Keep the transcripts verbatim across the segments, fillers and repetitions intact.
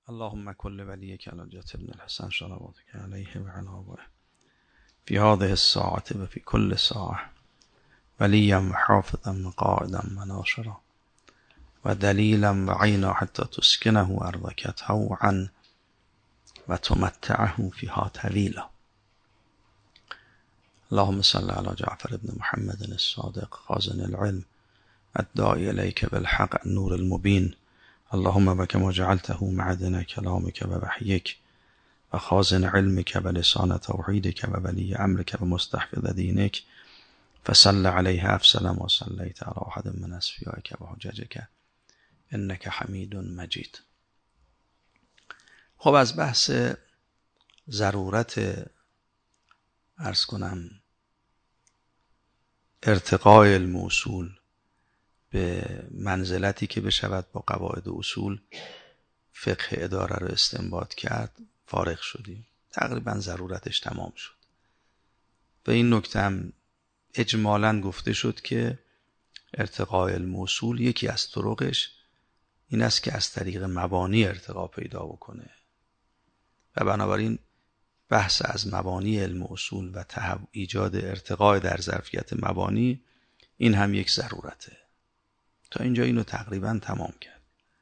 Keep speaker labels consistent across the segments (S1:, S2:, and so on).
S1: اللهم كل وليك الحجة ابن الحسن صلواتك عليه وعلى آبائه في هذه الساعة وفي كل ساعة وليا وحافظا وقائدا وناصرا ودليلا وعينا حتى تسكنه أرضك طوعا وتمتعه فيها طويلا. اللهم صل على جعفر بن محمد الصادق خازن العلم الداعي إليك بالحق النور المبين. اللهم وكما جعلته معدن كلامك ووحيك وخازن علمك ولسان توحيدك وولي أمرك ومستحفظ دينك فصل عليه أفضل ما صليت على أحد من أصفيائك وحججك إنك حمید مجید. خب از بحث ضرورت عرض کنم ارتقای علم اصول به منزلتی که بشود با قواعد و اصول فقه اداره رو استنباط کرد فارغ شدیم. تقریبا ضرورتش تمام شد. و این نکته هم اجمالاً گفته شد که ارتقای علم اصول یکی از طرقش این است که از طریق مبانی ارتقا پیدا بکنه و بنابراین بحث از مبانی علم اصول و ایجاد ارتقای در ظرفیت مبانی این هم یک ضرورته. تا اینجا اینو تقریبا تمام کرد.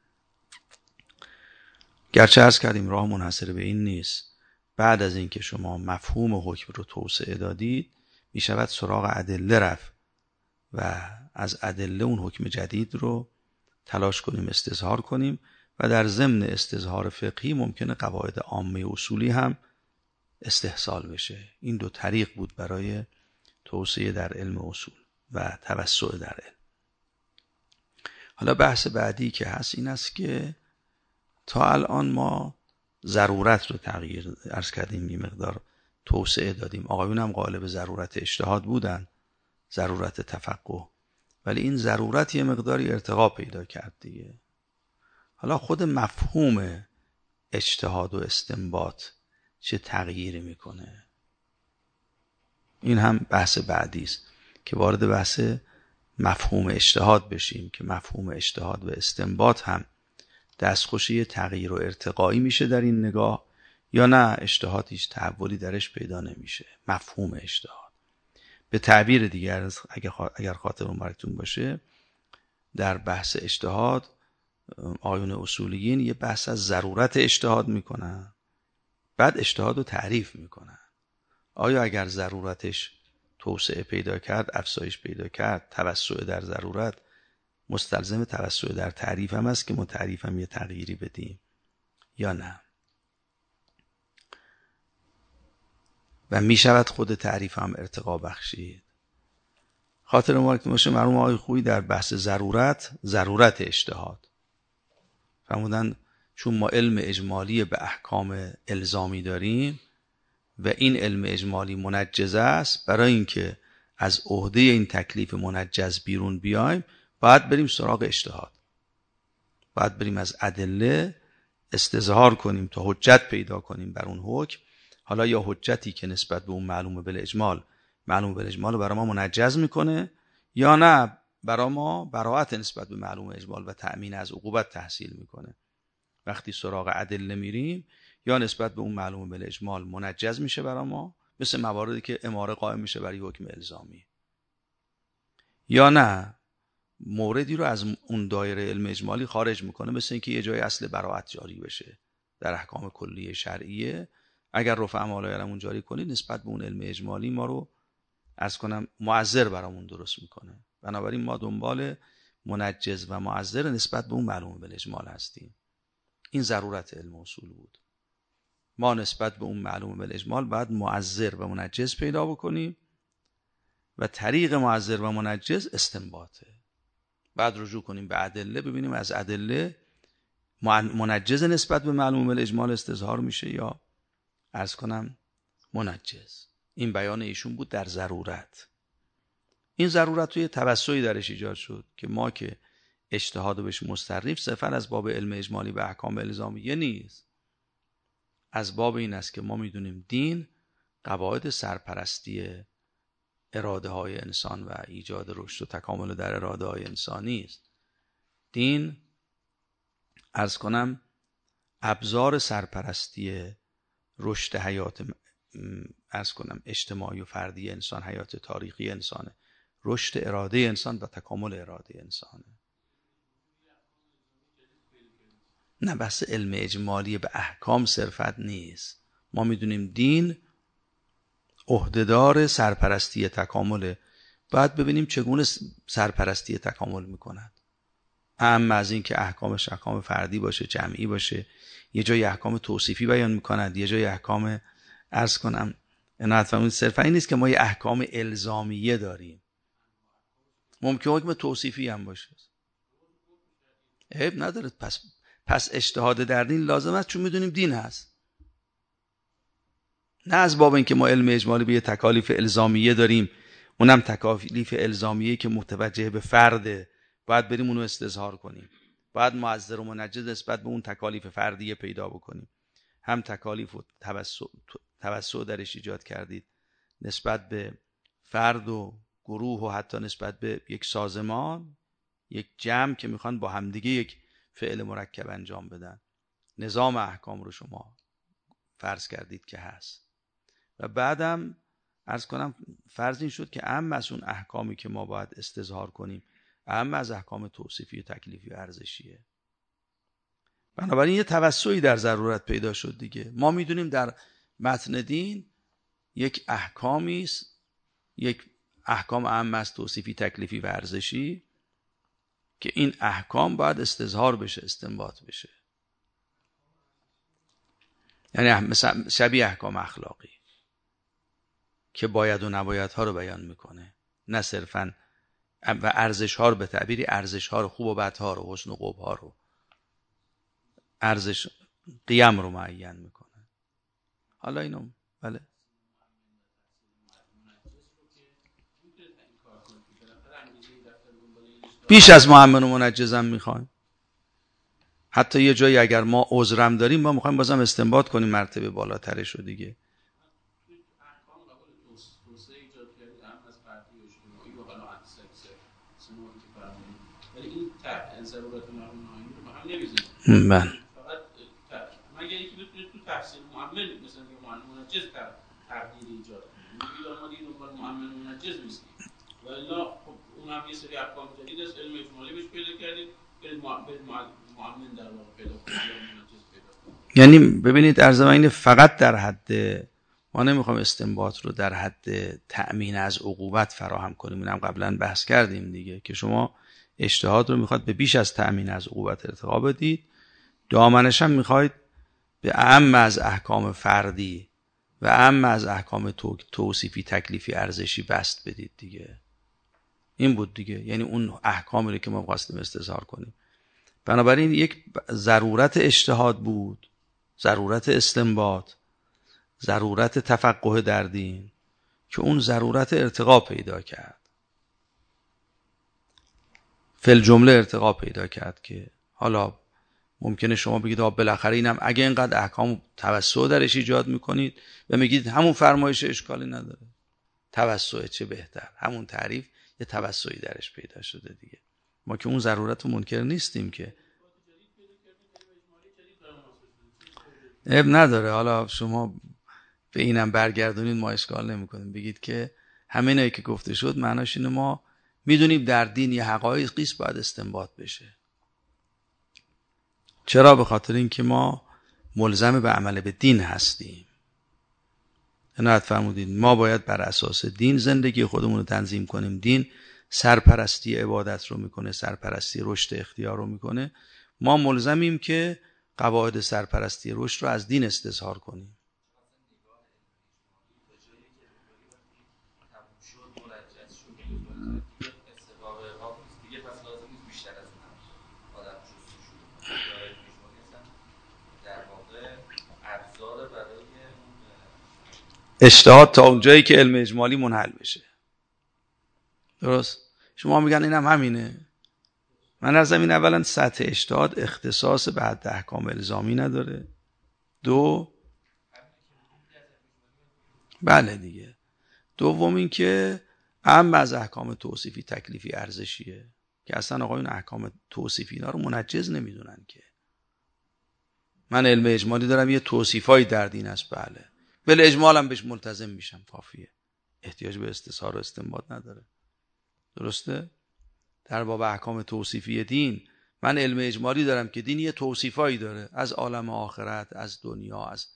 S1: گرچه عرض کردیم راه منحصر به این نیست. بعد از اینکه شما مفهوم حکم رو توسعه دادید می شود سراغ ادله رفت و از ادله اون حکم جدید رو تلاش کنیم استظهار کنیم و در ضمن استظهار فقهی ممکنه قواعد عامه اصولی هم استحصال بشه. این دو طریق بود برای توسعه در علم اصول و توسع در علم. حالا بحث بعدی که هست این است که تا الان ما ضرورت رو تغییر عرض کردیم، یه مقدار توسعه دادیم. آقایون هم قائل به ضرورت اجتهاد بودن، ضرورت تفقه، ولی این ضرورت یه مقداری ارتقا پیدا کرد دیگه. حالا خود مفهوم اجتهاد و استنباط چه تغییری میکنه؟ این هم بحث بعدی است که وارد بحث مفهوم اجتهاد بشیم که مفهوم اجتهاد و استنباط هم دستخوشی تغییر و ارتقایی میشه در این نگاه یا نه اجتهاد هیچ تحولی درش پیدا نمیشه. مفهوم اجتهاد به تعبیر دیگر اگر خاطرون براتون باشه در بحث اجتهاد آیون اصولیین یه بحث از ضرورت اجتهاد میکنن، بعد اجتهاد رو تعریف میکنن. آیا اگر ضرورتش توسعه پیدا کرد، افزایش پیدا کرد، توسع در ضرورت مستلزم توسع در تعریف هم است که ما تعریف هم یه تغییری بدیم یا نه؟ و می شود خود تعریف هم ارتقا بخشید. خاطر ما که باشه مرحوم آقای خویی در بحث ضرورت ضرورت اجتهاد فرمودن چون ما علم اجمالی به احکام الزامی داریم و این علم اجمالی منجز است، برای اینکه از عهده این تکلیف منجز بیرون بیایم باید بریم سراغ اجتهاد، باید بریم از ادله استظهار کنیم تا حجت پیدا کنیم بر اون حکم. حالا یا حجتی که نسبت به اون معلومه بالاجمال معلومه بالاجمال رو برای ما منجز میکنه یا نه برای ما براءت نسبت به معلومه اجمال و تأمین از عقوبت تحصیل میکنه. وقتی سراغ ادله میریم یا نسبت به اون معلومه بالاجمال منجز میشه برای ما، مثل مواردی که اماره قائم میشه برای حکم الزامی، یا نه موردی رو از اون دایره علم اجمالی خارج میکنه، مثل اینکه یه جای اصل براءت جاری بشه در احکام کلیه شرعیه. اگر رفع مالایرمون جاری کنید نسبت به اون علم اجمالی ما رو عرض کنم معذر برامون درست میکنه. بنابراین ما دنبال منجز و معذر نسبت به اون معلومه بالاجمال هستیم. این ضرورت علم اصول بود. ما نسبت به اون معلومه بالاجمال باید معذر و منجز پیدا بکنیم و طریق معذر و منجز استنباطه. بعد رجوع کنیم به ادله، ببینیم از ادله منجز نسبت به معلومه بالاجمال استظهار میشه یا عرض کنم منجز. این بیان ایشون بود در ضرورت. این ضرورت توی توسعی درش ایجاد شد که ما که اجتهاد بهش مستریف صرفا از باب علم اجمالی به احکام الزامیه نیست، از باب این است که ما میدونیم دین قواعد سرپرستی اراده های انسان و ایجاد رشد و تکامل در اراده های انسانی است. دین عرض کنم ابزار سرپرستی رشد حیات عرض کنم اجتماعی و فردی انسان، حیات تاریخی انسانه، رشد اراده انسان و تکامل اراده انسانه. نه بحث علم اجمالی به احکام صرفت نیست. ما میدونیم دین عهدهدار سرپرستی تکامله، باید ببینیم چگونه سرپرستی تکامل میکند. اما از این که احکامش احکام فردی باشه، جمعی باشه، یه جای احکام توصیفی بیان میکند، یه جای احکام عرض کنم عنایت فرمودید صرفا این نیست که ما یه احکام الزامیه داریم، ممکن حکم توصیفی هم باشه، عیب نداره. پس پس اجتهاد در دین لازم است، چون میدونیم دین هست، نه از باب اینکه ما علم اجمالی به یه تکالیف الزامیه داریم، اونم تکالیف الزامیه که متوجه به فرده، باید بریم اونو استظهار کنیم، باید معذر و منجز نسبت به اون تکالیف فردیه پیدا بکنیم. هم تکالیف و توسع توسع درش ایجاد کردید نسبت به فرد و گروه و حتی نسبت به یک سازمان، یک جمع که میخوان با همدیگه یک فعل مرکب انجام بدن. نظام احکام رو شما فرض کردید که هست و بعدم عرض کنم فرض این شد که اهم از اون احکامی که ما باید استظهار کنیم، اهم از احکام توصیفی و تکلیفی و ارزشیه. بنابراین یه توسعی در ضرورت پیدا شد دیگه. ما میدونیم در متن دین یک احکامی است، یک احکام اهم از توصیفی، تکلیفی و ارزشی که این احکام باید استظهار بشه، استنباط بشه. یعنی مثلا شبیه احکام اخلاقی که باید و نباید ها رو بیان میکنه، نه صرفاً و ارزش ها رو به تعبیری ارزش ها رو، خوب و بد ها رو، حسن و قبح ها رو، ارزش قیم رو معین میکنه. حالا اینو بله بیش از مؤمن و منجزم میخوایم. حتی یه جایی اگر ما عذرم داریم ما میخوایم بازم استنباط کنیم مرتبه بالاترش رو دیگه. من
S2: مگر اینکه بتونه تو تفسیر مؤمن مثلا مؤمن منجز تغییر ایجاد کنه. میگه ما دیگه دنبال مؤمن منجز نیستیم. والا خب اون هم یه سری احکام جدید است، علم اجمالی بهش پیدا کردید، برید مؤمن در واقع پیدا کنید یا منجز پیدا کنید.
S1: یعنی ببینید عرض من اینه، فقط در حد ما نمیخوام استنباط رو در حد تأمین از عقوبت فراهم کنیم. اینم قبلا بحث کردیم دیگه که شما اجتهاد رو میخواد به بیش از تأمین از عقوبت ارتقا بدید، دامنش هم میخواید به اعم از احکام فردی و اعم از احکام توصیفی، تکلیفی، ارزشی بست بدید دیگه. این بود دیگه، یعنی اون احکامی رو که ما خواستیم استظهار کنیم. بنابراین یک ضرورت اجتهاد بود، ضرورت استنباط، ضرورت تفقه در دین که اون ضرورت ارتقا پیدا کرد، فل جمله ارتقا پیدا کرد که حالا ممکنه شما بگید آب بالاخره اینم اگه اینقدر احکام توسع درش ایجاد میکنید و میگید همون فرمایش اشکالی نداره، توسع چه بهتر، همون تعریف یه توسعی درش پیدا شده دیگه. ما که اون ضرورت رو منکر نیستیم که، عیب نداره. حالا شما به اینم برگردونید ما اشکال نمیکنیم، بگید که همینایی که گفته شد معناش اینه ما میدونیم در دین یه حقایقی است باید استنباط بشه. چرا؟ به خاطر اینکه ما ملزم به عمل به دین هستیم. عنایت فرمودید ما باید بر اساس دین زندگی خودمون رو تنظیم کنیم. دین سرپرستی عبادت رو میکنه، سرپرستی رشد اختیار رو میکنه. ما ملزمیم که قواعد سرپرستی رشد رو از دین استظهار کنیم. اجتهاد تا اونجایی که علم اجمالی منحل بشه. درست؟ شما میگن اینم همینه. من از این اولا سطح اجتهاد اختصاص به حد احکام الزامی نداره. دو بله دیگه. دوم این که اهم از احکام توصیفی، تکلیفی، ارزشیه که اصلا آقایون احکام توصیفی اینا رو منجز نمیدونن که. من علم اجمالی دارم، یه توصیفایی در دین است، بله، بل اجمالم بهش ملتزم میشم، کافیه، احتیاج به استثار و استنباط نداره. درسته؟ در باب احکام توصیفی دین من علم اجمالی دارم که دین یه توصیفایی داره از عالم آخرت، از دنیا، از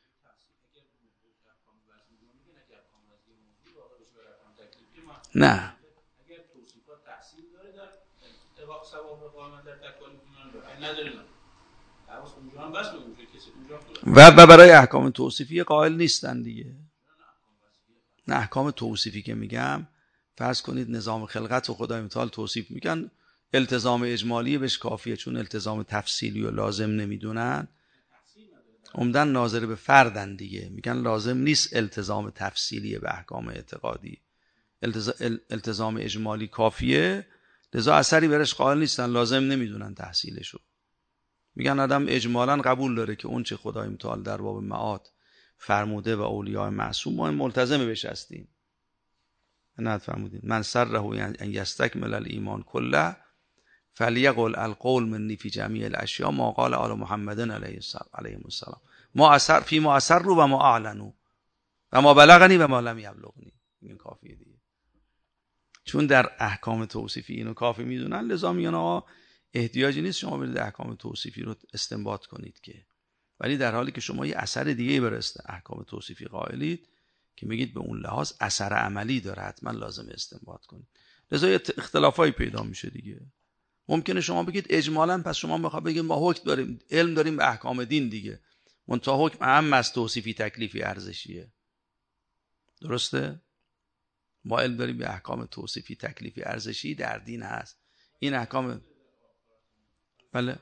S1: نه
S2: اگر توصیفات تحصیل داره در اتفاق ثواب قائم در تکالیف من نداره، حواس اونجا هم بس اونجا کسی اونجا
S1: و و برای احکام توصیفی قائل نیستن دیگه. نه احکام توصیفی که میگم، فرض کنید نظام خلقت و خدای متعال توصیف میگن، التزام اجمالی بهش کافیه، چون التزام تفصیلی و لازم نمیدونن، عمدن ناظر به فردن دیگه، میگن لازم نیست التزام تفصیلی به احکام اعتقادی، التزام اجمالی کافیه، لذا اثری برش قائل نیستن، لازم نمیدونن تحصیلشو. میگن آدم اجمالا قبول داره که اون چه خدای متعال در باب معاد فرموده و اولیاء معصوم ما ملتزم بهش هستیم. نه فرمودین من سره ان یستکمل الایمان کله فلیقل القول منی فی جمیع الاشیاء ما قال آل محمد علیه السلام ما اثر فی ما اثر رو و ما اعلنو و ما بلغنی و ما لم یبلغنی. این کافیه دیگه، چون در احکام توصیفی اینو کافی میدونن، لذا میگن آقا احتیاجی نیست شما برید احکام توصیفی رو استنباط کنید که. ولی در حالی که شما یه اثر دیگه بر احکام توصیفی قائلید که میگید به اون لحاظ اثر عملی داره، حتما لازم استنباط کنید، لذا یه اختلافایی پیدا میشه دیگه. ممکنه شما بگید اجمالا پس شما میخواد بگید ما حکم داریم، علم داریم به احکام دین دیگه، منتها حکم اهم از توصیفی تکلیفی ارزشیه. درسته؟ ما علم داریم به احکام توصیفی تکلیفی ارزشی در دین هست. این احکام بله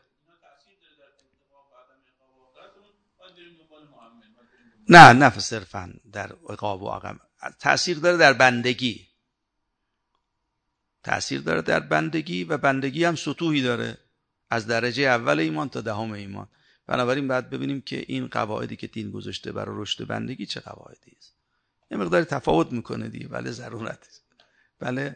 S1: نه نه صرفا در عقاب و عقب تأثیر داره، در بندگی تأثیر داره، در بندگی، و بندگی هم سطوحی داره از درجه اول ایمان تا دهم ایمان. بنابراین باید ببینیم که این قواعدی که دین گذاشته برای رشد بندگی چه قواعدی است. یه مقداری تفاوت میکنه دیگه، بله ضرورت است. بله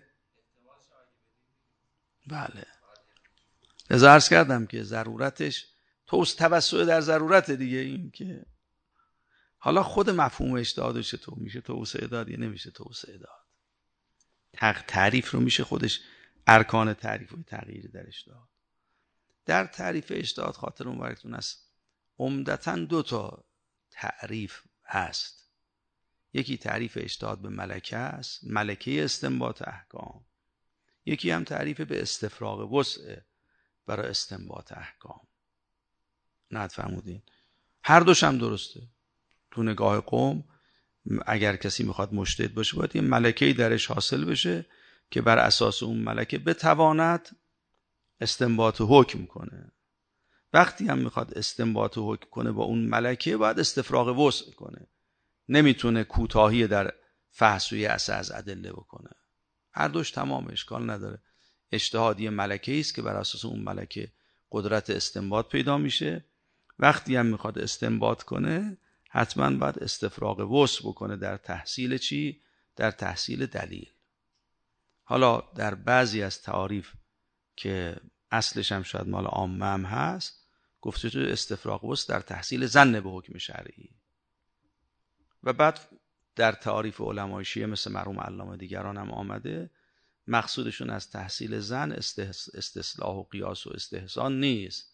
S1: بله لذا عرض کردم که ضرورتش توست توسع در ضرورت دیگه. این که حالا خود مفهوم اجتهاد چطور میشه توسعه داد یا نمیشه توسعه داد، تعریف رو میشه خودش ارکان تعریف و تغییری درش داد. در تعریف اجتهاد خاطر مبارکتون است عمدتاً دو تا تعریف هست. یکی تعریف اجتهاد به ملکه است، ملکه استنباط احکام. یکی هم تعریف به استفراغ وسع برای استنباط احکام. نه فرمودین هر دوش هم درسته. تو نگاه قوم اگر کسی میخواد مجتهد باشه باید یه ملکه‌ای درش حاصل بشه که بر اساس اون ملکه بتواند استنباط حکم کنه. وقتی هم میخواد استنباط حکم کنه با اون ملکه باید استفراغ وسع کنه، نمیتونه کوتاهی در فحصوی از ادله بکنه. هر دوش تمام، اشکال نداره. اجتهادی ملکه است که بر اساس اون ملکه قدرت استنباط پیدا میشه. وقتی هم میخواد استنباط کنه حتما باید استفراغ وسع بکنه در تحصیل چی؟ در تحصیل دلیل. حالا در بعضی از تعاریف که اصلش هم شاید مال عامه هم هست گفته تو استفراغ وسع در تحصیل ظن به حکم شرعی. و بعد در تعاریف علمای شیعه مثل مرحوم علامه دیگران هم آمده مقصودشون از تحصیل ظن استصلاح و قیاس و استحسان نیست،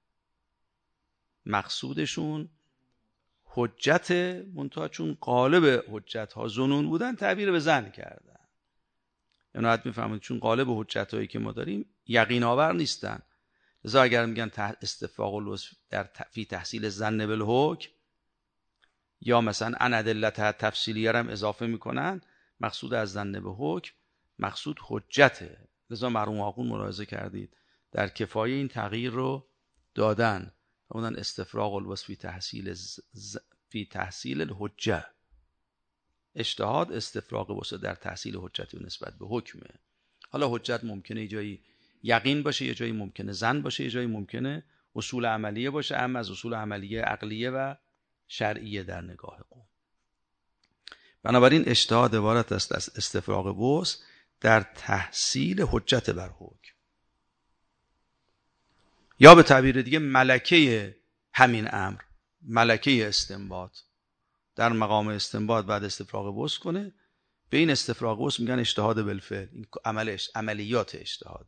S1: مقصودشون حجت، منتها چون قالب حجت ها ظنون بودن تعبیر به ظن کردن. یعنی حد میفهمید چون قالب حجت هایی که ما داریم یقین آور نیستن، لذا اگر میگن استفاق الوصف در فی تحصیل ظن بالحکم یا مثلا ان ادلت تفصیلیه هم اضافه میکنن، مقصود از ظن به حکم مقصود حجته. لذا مرحوم آقون ملاحظه کردید در کفایه این تغییر رو دادن، فرمودن استفراغ الوصف فی تحصیل ز... فی تحصیل الحجه. اجتهاد استفراغ وسع در تحصیل حجت و نسبت به حکمه. حالا حجت ممکنه یه جایی یقین باشه، یه جایی ممکنه ظن باشه، یه جایی ممکنه اصول عملیه باشه، اما از اصول عملیه عقلیه و شرعیه در نگاه قوم. بنابراین اجتهاد عبارت است از استفراغ وسع در تحصیل حجت بر حکم، یا به تعبیر دیگه ملکه همین امر ملکه استنباط در مقام استنباط بعد استفراغ وسع کنه، به این استفراغ وسع میگن اجتهاد بالفعل. این عملش عملیات اجتهاد.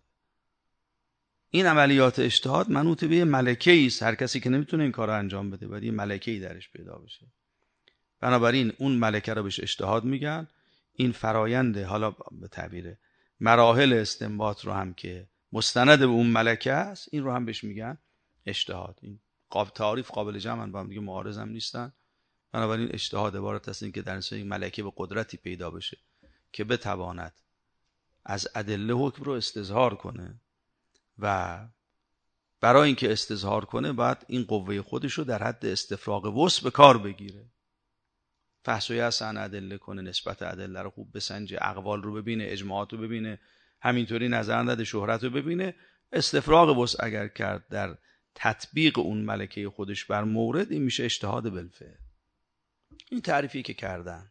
S1: این عملیات اجتهاد منوط به ملکه‌ای است. هر کسی که نمیتونه این کارو انجام بده باید یه ملکه‌ای درش پیدا بشه. بنابراین اون ملکه رو بهش اجتهاد میگن. این فراینده، حالا به تعبیر مراحل استنباط رو هم که مستند به اون ملکه است، این رو هم بهش میگن اجتهاد. این قابل تعریف قابل جمعن، با هم دیگه معارض هم نیستن. بنابراین اجتهاد عبارت است این که در این ملکه به قدرتی پیدا بشه که بتواند از ادله حکم رو استظهار کنه و برای اینکه استظهار کنه باید این قوه خودش رو در حد استفراغ وسع به کار بگیره. فحص و یحصن ادله کنه، نسبت ادله رو خوب بسنجه، اقوال رو ببینه، اجماعات رو ببینه، همینطوری نظرنده شهرت رو ببینه. استفراغ وسع اگر کرد در تطبیق اون ملکه خودش بر مورد، این میشه اجتهاد بالفعل. این تعریفی که کردن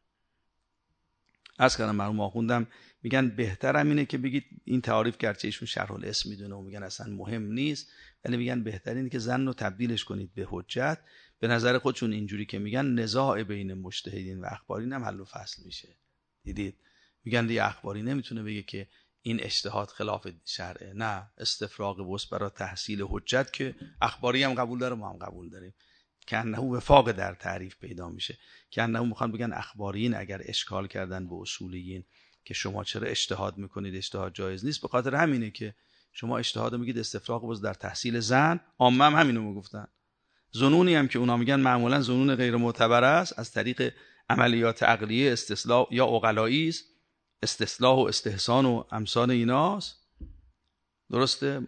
S1: از کردم مرحوم آخوندم میگن بهترم اینه که بگید این تعریف گرچه ایشون شرح الاسم میدونه و میگن اصلا مهم نیست، ولی میگن بهتر اینه که ظن رو تبدیلش کنید به حجت. به نظر خودشون اینجوری که میگن نزاع بین مجتهدین و اخبارین هم حل و فصل میشه. دیدید میگن دیگه اخباری نمیتونه بگه که این اجتهاد خلاف شرعه. نه، استفراغ وسع برای تحصیل حجت که اخباری هم قبول داره، ما هم قبول داریم، که انه وفاق در تعریف پیدا میشه. که انه میخوان بگن اخبارین اگر اشکال کردن به اصولیین که شما چرا اجتهاد میکنید، اجتهاد جایز نیست، به خاطر همینه که شما اجتهاد میگید استفراغ وسع در تحصیل ظن. عامه هم همینو میگفتن. ظنونی هم که اونا میگن معمولا ظنون غیر معتبر است، از طریق عملیات عقلیه استصلاح یا عقلایی است، استصلاح و استحسان و امثال ایناست. درسته؟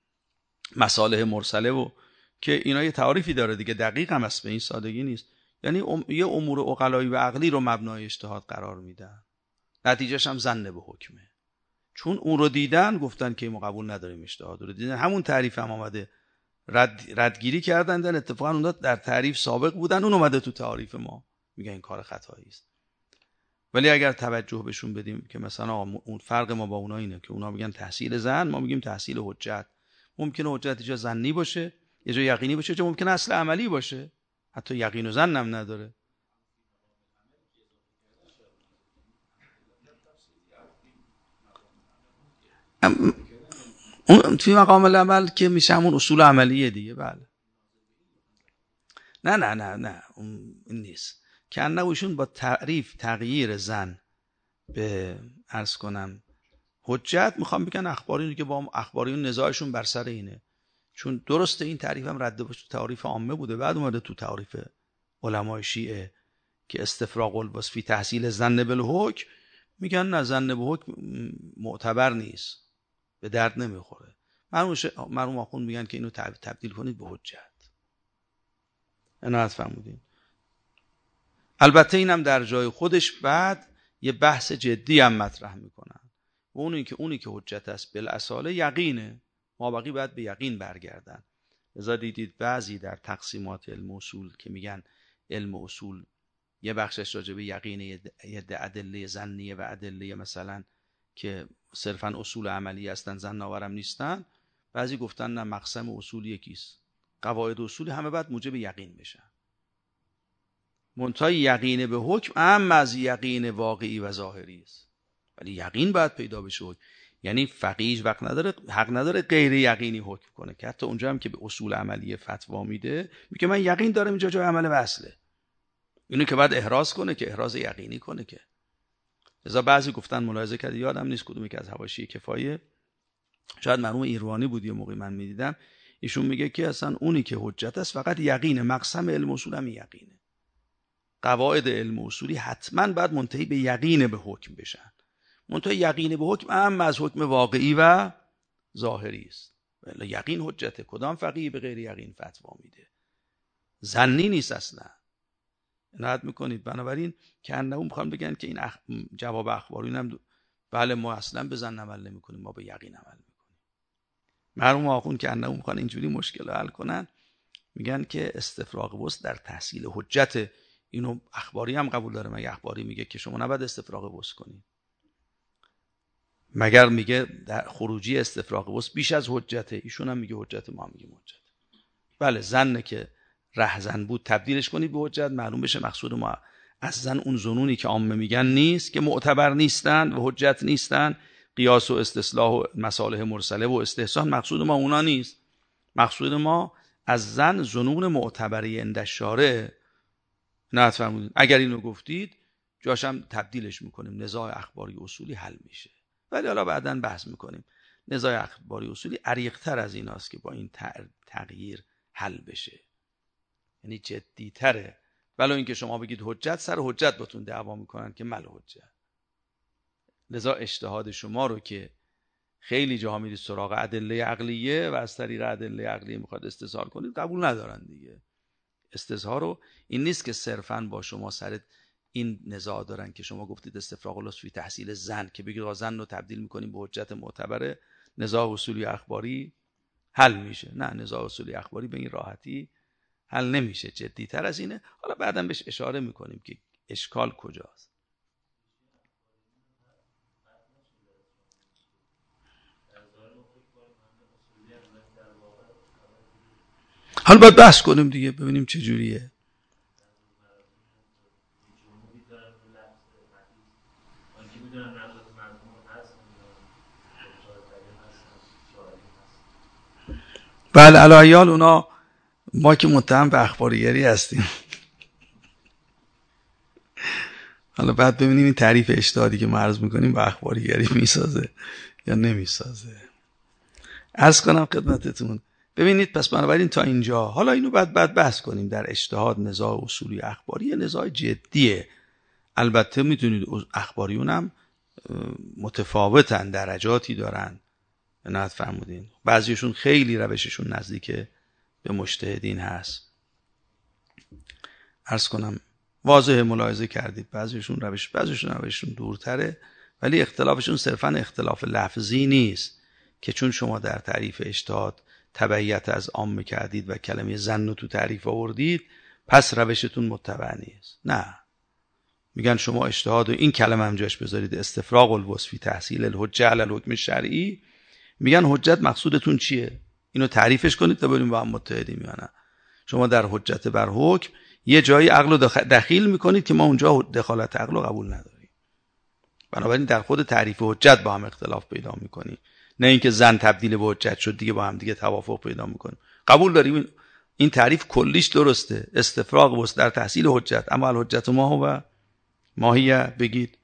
S1: مصالح مرسله و که اینا یه تعریفی داره دیگه، دقیق هم است، به این سادگی نیست. یعنی ام... یه امور عقلایی و عقلی رو مبنای اجتهاد قرار میدن، نتیجهش هم ظن به حکمه. چون اون رو دیدن گفتن که ما قبول نداریم اجتهاد رو دیدن، همون تعریف هم آمده رد... ردگیری کردن. در اتفاقا اون در تعریف سابق بودن، اون اومده تو تعریف ما، میگن این کار خطایی است. ولی اگر توجه بهشون بدیم که مثلا اون فرق ما با اونا اینه که اونا میگن تحصیل ظن، ما میگیم تحصیل حجت. ممکنه حجت یه جا ظنی باشه، یه جا یقینی باشه، چه ممکنه اصل عملی باشه، حتی یقین و ظن هم نداره. اون توی مقام العمل که میشه همون اصول عملیه دیگه. بله نه نه نه نه اون نیست که انهوشون با تعریف تغییر ظن به عرض کنم حجت میخوام بگن اخبارین که با اخباریون نزاعشون بر سر اینه. چون درسته این تعریف هم رد باشه تو تعریف عامه بوده، بعد اومده تو تعریف علمای شیعه که استفراغ الوسع فی تحصیل ظن بالحکم، میگن نه، ظن به حکم معتبر نیست، به درد نمیخوره. مرحوم آخوند میگن که اینو تبدیل کنید به حجت. عنایت فرمودین. البته اینم در جای خودش بعد یه بحث جدی هم مطرح میکنن و اونی که اونی که حجت است بالاصاله یقینه، مابقی باید به یقین برگردن. لذا دیدید بعضی در تقسیمات علم اصول که میگن علم اصول یه بخشش راجع به یقینه، یه ادله ظنیه و ادله مثلا که صرفا اصول عملی هستن، ظن آورم نیستن. بعضی گفتن نه، مقسم اصول یکیست، قواعد اصول همه بعد موجب یقین بشن. منتهای یقین به حکم اهم از یقین واقعی و ظاهری است، ولی یقین باید پیدا بشه. یعنی فقیه وقت نداره، حق نداره غیر یقینی حکم کنه، که حتی اونجا هم که به اصول عملی فتوا میده میگه من یقین دارم اینجا جای عمل وصله، اینو که بعد احراز کنه، که احراز یقینی کنه. که لذا بعضی گفتن ملاحظه کرد، یادم نیست کدومی که از حواشی کفایه، شاید مرحوم ایروانی بود یه موقعی من میدیدم، ایشون میگه که اصلا اونی که حجت است فقط یقینه، مقسم علم اصول هم یقینه. قواعد علم اصولی حتما باید منتهی به یقین به حکم بشن. منتهی یقین به حکم اهم از حکم واقعی و ظاهری است. ولی یقین حجته، کدام فقیه به غیر یقین فتوا میده؟ ظنی نیست اصلا. عنایت میکنید. بنابراین که انهم میخوان بگن که این اخ... جواب اخبارین هم بله ما اصلا به ظن عمل نمیکنیم، ما به یقین عمل میکنیم. مرحوم آخوند که انهم میخوان اینجوری مشکل حل کنن، میگن که استفراغ وسع در تحصیل حجت. اینو اخباری هم قبول داره، مگه اخباری میگه که شما نباید استفراغ وسع کنید؟ مگر میگه در خروجی استفراغ وسع بیش از حجته؟ ایشون هم میگه حجت، ما هم میگیم حجت. بله ظن که رهزن بود تبدیلش کنید به حجت، معلوم بشه مقصود ما از زن اون ظنونی که عامه میگن نیست، که معتبر نیستن و حجت نیستن، قیاس و استصلاح و مصالح مرسله و استحسان، مقصود ما اونا نیست. مقصود ما از زن ظنون معتبری عند الشارع نه فرمودید. اگر اینو گفتید جاشم تبدیلش میکنیم، نزاع اخباری اصولی حل میشه. ولی حالا بعداً بحث میکنیم نزاع اخباری اصولی عریق‌تر از ایناست که با این تغییر حل بشه، یعنی جدی‌تره. ولو اینکه شما بگید حجت، سر حجت باتون دعوا میکنن که مل حجت. لذا اجتهاد شما رو که خیلی جاها میرید سراغ ادله عقلیه و از طریق ادله عقلیه میخواد استظهار کنید، قبول ندارن دیگه. استظهار رو این نیست که صرفاً با شما سر این نزاع دارن که شما گفتید استفراغ الاصل فی تحصیل زن، که بگید زن رو تبدیل میکنیم به حجت معتبره، نزاع اصولی اخباری حل میشه. نه، نزاع اصولی اخباری به این راحتی حل نمیشه، جدی‌تر از اینه. حالا بعداً بهش اشاره میکنیم که اشکال کجاست. حالا باید بحث کنیم دیگه، ببینیم چه جوریه. بله علایال اونا، ما که متهم به اخباریگری هستیم. حالا بعد ببینیم این تعریف اجتهادی که ما عرض میکنیم به اخباریگری میسازه یا نمیسازه. عرض کنم خدمتتون ببینید، پس بنابراین تا اینجا حالا اینو بعد بعد بحث کنیم. در اجتهاد نزاع اصولی اخباری نزاع جدیه. البته میدونید اخباریون هم متفاوتن، درجاتی دارن، نه فرمودین. بعضیشون خیلی روششون نزدیک به مجتهدین هست. عرض کنم واضح ملاحظه کردید بعضیشون روش بعضیشون روششون دورتره، ولی اختلافشون صرفا اختلاف لفظی نیست که چون شما در تعریف اجتهاد تبعیت از عام کردید و کلمه ظن رو تو تعریف آوردید پس روشتون متبع نیست. نه، میگن شما اجتهاد و این کلمه هم جاش بذارید، استفراغ الوصف فی تحصیل الحجه علی الحکم الشرعی، میگن حجت مقصودتون چیه؟ اینو تعریفش کنید تا ببینیم با هم متحدیم یا نه. شما در حجت بر حکم یه جایی عقل رو دخیل میکنید که ما اونجا دخالت عقل رو قبول نداریم. بنابراین در خود تعریف حجت با هم اختلاف پیدا میکنیم، نه اینکه زن تبدیل به حجت شد دیگه با هم دیگه توافق پیدا میکنیم. قبول داریم این تعریف کلیش درسته، استفراغ وست در تحصیل حجت، اما الحجت ما هو ماهیه بگید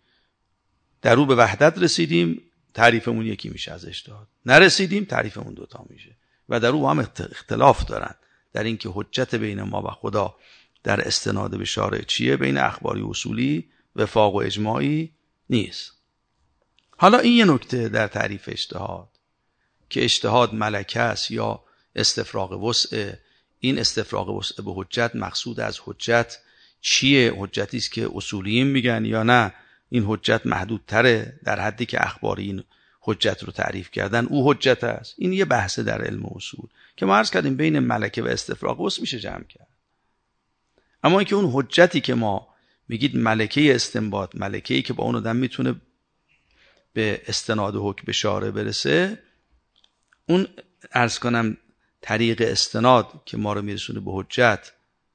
S1: در رو به وحدت رسیدیم تعریفمون یکی میشه از اجتهاد، نرسیدیم تعریفمون دوتا میشه و در رو با هم اختلاف دارن در اینکه حجت بین ما و خدا در استناد به شارع چیه، بین اخباری و اصولی وفاق و اجماعی نیست. حالا این یه نکته در تعریف اجتهاد که اجتهاد ملکه است یا استفراغ وسع. این استفراغ وسع به حجت مقصود از حجت چیه؟ حجتی است که اصولیین میگن یا نه این حجت محدودتره در حدی که اخبارین حجت رو تعریف کردن او حجت است. این یه بحثه در علم اصول که ما عرض کردیم بین ملکه و استفراغ وسع میشه جمع کرد. اما اینکه اون حجتی که ما میگید ملکه استنباط، ملکه‌ای که با اون آدم میتونه به استناد حکم به شارع برسه، اون عرض کنم طریق استناد که ما رو میرسونه به حجت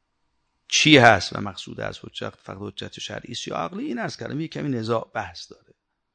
S1: چی هست و مقصود از حجت فقط حجت شرعی است یا عقلی، این عرض کردم یه کمی نزاع بحث داره،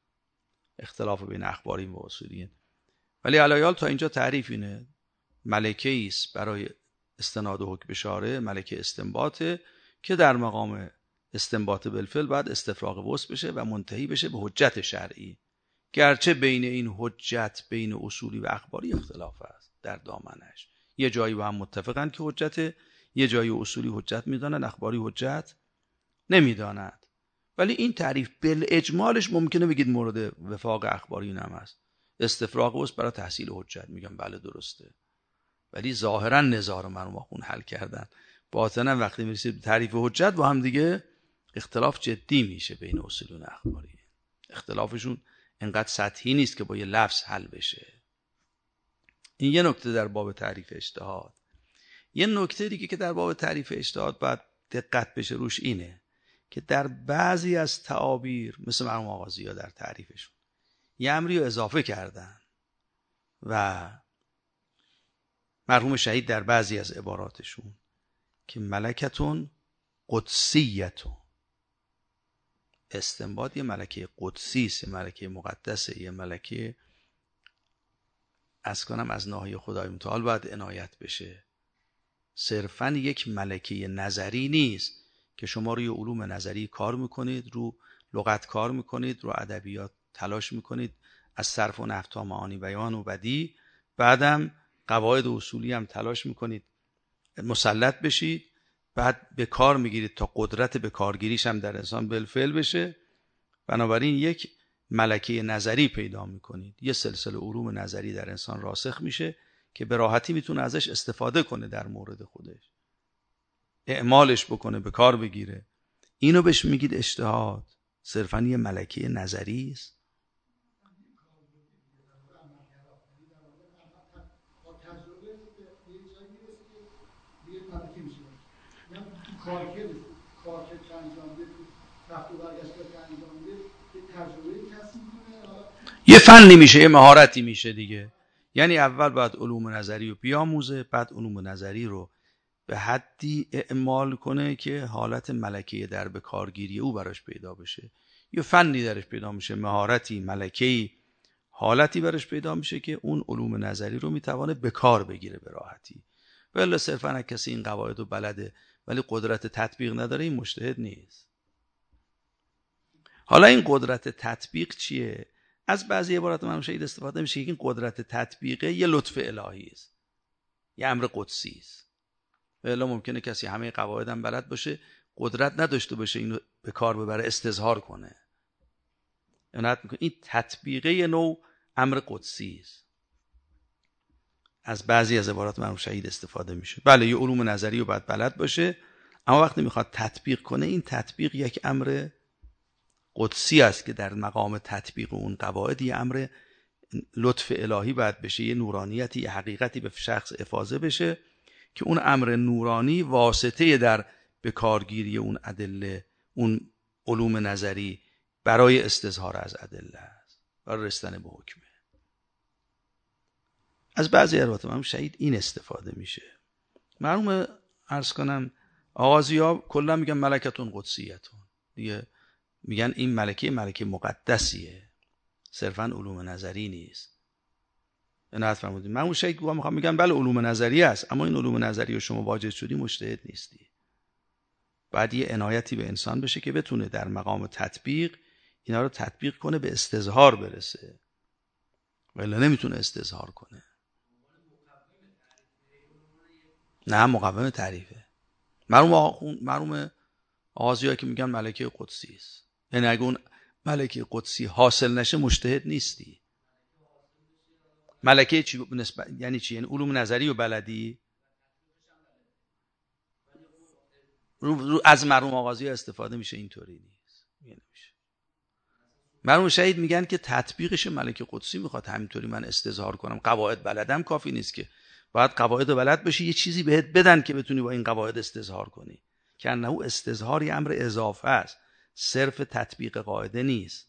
S1: اختلاف بین اخبارین و اصولین. ولی علایال تا اینجا تعریف اینه، ملکه است برای استناد حکم به شارع، ملکه استنباطه که در مقام استنباط بالفعل بعد استفراغ وسع بشه و منتهی بشه به حجت شرعی، گرچه بین این حجت بین اصولی و اخباری اختلاف است در دامنش. یه جایی با هم متفقن که حجت، یه جایی اصولی حجت میدانن، اخباری حجت نمیدانند. ولی این تعریف بالاجمالش ممکنه بگید مورد وفاق اخباری هم هست. استفراغ وسع برای تحصیل حجت، میگم بله درسته، ولی ظاهرا نزاع رو مرحوم خون حل کردن، باطنا وقتی میرسید به تعریف حجت با هم دیگه اختلاف جدی میشه بین اصولون و اخباری. اختلافشون انقدر سطحی نیست که با یه لفظ حل بشه. این یه نکته در باب تعریف اجتهاد. یه نکته دیگه که در باب تعریف اجتهاد باید دقت بشه روش اینه که در بعضی از تعابیر مثل مرحوم آغازی‌ها در تعریفشون یه امری رو اضافه کردن و مرحوم شهید در بعضی از عباراتشون که ملکتون قدسیتون، استنباط یه ملکه قدسی است، ملکه مقدسه، یه ملکه از کنم از ناحیه خدای متعال باید عنایت بشه. صرفا یک ملکه نظری نیست که شما روی علوم نظری کار میکنید، رو لغت کار میکنید، رو ادبیات تلاش میکنید، از صرف و نحو تا معانی بیان و بدیع، بعدم قواعد و اصولی هم تلاش میکنید مسلط بشید، بعد به کار میگیرید تا قدرت به کارگیریش هم در انسان بالفعل بشه. بنابراین یک ملکه نظری پیدا میکنید، یه سلسله علوم نظری در انسان راسخ میشه که به راحتی میتونه ازش استفاده کنه، در مورد خودش اعمالش بکنه، به کار بگیره. اینو بهش میگید اجتهاد. صرفا یه ملکه نظری است. یه فنی میشه، یه مهارتی میشه دیگه. یعنی اول باید علوم نظری رو بیاموزه، بعد علوم نظری رو به حدی اعمال کنه که حالت ملکه در به کارگیری او براش پیدا بشه. یه فنی درش پیدا میشه، مهارتی، ملکه‌ای، حالتی براش پیدا میشه که اون علوم نظری رو میتوانه به کار بگیره به راحتی. ولی صرفا کسی این قواعد رو بلده ولی قدرت تطبیق نداره، این مجتهد نیست. حالا این قدرت تطبیق چیه؟ از بعضی عبارات من شاید استفاده میشه که این قدرت تطبیقه یه لطف الهی است، یه امر قدسی است. ولی ممکنه کسی همه قواعد هم بلد باشه، قدرت نداشته باشه اینو به کار ببره، استظهار کنه. این تطبیقه نوع امر قدسی است. از بعضی از عبارات مرحوم شهید استفاده میشه. بله یه علوم نظری رو باید بلد باشه، اما وقتی میخواد تطبیق کنه، این تطبیق یک امر قدسی است که در مقام تطبیق اون قواعد یه امر لطف الهی باید بشه، یه نورانیتی، یه حقیقتی به شخص افاضه بشه که اون امر نورانی واسطه در به کارگیری اون ادله، اون علوم نظری برای استظهار از ادله است، برای رسیدن به حکمه. از بعضی عبارات مرحوم شهید این استفاده میشه. مرحوم عرض کنم آغازی‌ها کلا میگن ملکتون قدسیتون، دیگه میگن این ملکه ملکه مقدسیه، صرفا علوم نظری نیست. عنایت فرمودید. مرحوم شهید گویا میخوام میگن بله علوم نظری است، اما این علوم نظری رو شما واجد شدی مجتهد نیستی. بعد یه عنایتی به انسان بشه که بتونه در مقام تطبیق اینا رو تطبیق کنه، به استظهار برسه، ولی نمیتونه استظهار کنه. نه مقوم تعریفه. مرحوم مرحوم آغازی‌ها که میگن ملکه قدسی است، یعنی اگه اون ملکه قدسی حاصل نشه مجتهد نیستی. ملکه چی نسبت یعنی چی؟ یعنی علوم نظری و بلدی رو, رو از مرحوم آغازی‌ها استفاده میشه، اینطوری نیست. یعنی میشه مرحوم شهید میگن که تطبیقش ملکه قدسی میخواد، همینطوری من استظهار کنم قواعد بلدم کافی نیست، که باید قواعد بلد باشی، یه چیزی بهت بدن که بتونی با این قواعد استظهار کنی، که انه استظهار یه امر اضافه است، صرف تطبیق قاعده نیست.